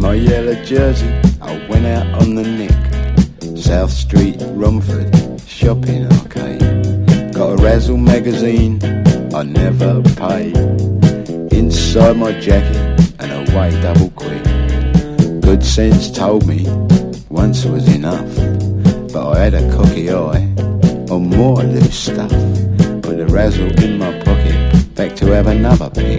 my yellow jersey, I went out on the nick. South Street, Romford, shopping arcade. Got a Razzle magazine, I never paid. Inside my jacket, and away double quick. Good sense told me, once was enough. But I had a cocky eye on more loose stuff. Put the Razzle in my pocket, back to have another pick.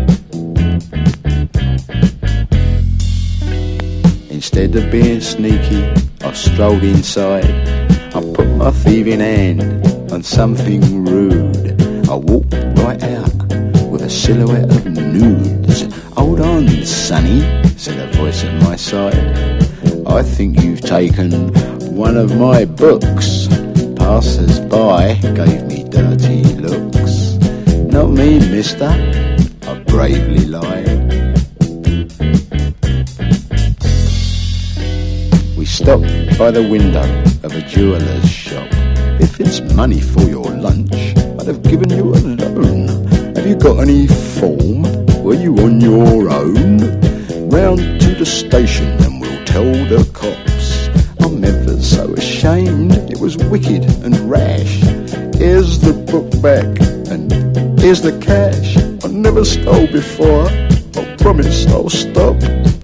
Instead of being sneaky, I strolled inside. I put my thieving hand on something rude. I walked right out with a silhouette of nudes. Hold on, sonny, said a voice at my side. I think you've taken one of my books. Passers-by gave me dirty looks. Not me, mister, I bravely lied. We stopped by the window of a jeweller's shop. If it's money for your lunch, I'd have given you a loan. Have you got any form? Were you on your own? Round to the station and we'll tell the cops. I'm ever so ashamed, it was wicked and rash. Here's the book back and here's the cash. I never stole before, I promise I'll stop.